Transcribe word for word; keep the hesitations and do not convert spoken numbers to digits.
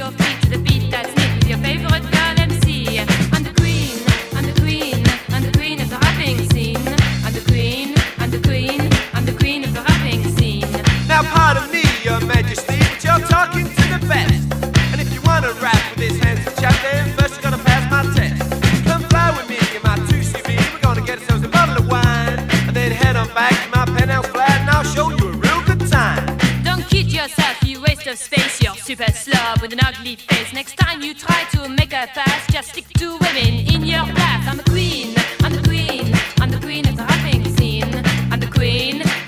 your feet to the beat that's neat with your favorite girl M C. I'm the queen, I'm the queen, I'm the queen of the rapping scene. I'm the queen, I'm the queen, I'm the queen of the rapping scene. Now pardon me, your majesty, but you're talking to the best. And if you wanna rap with this handsome chap, then first you gotta pass my test. Come fly with me in my two C V, we're gonna get ourselves a bottle of wine, and then head on back to my penthouse flat, and I'll show you a real good time. Don't kid yourself, you waste of space. You're super slob with an ugly face. Next time you try to make a pass, just stick to women in your class. I'm the queen, I'm the queen, I'm the queen of the rapping scene. I'm the queen.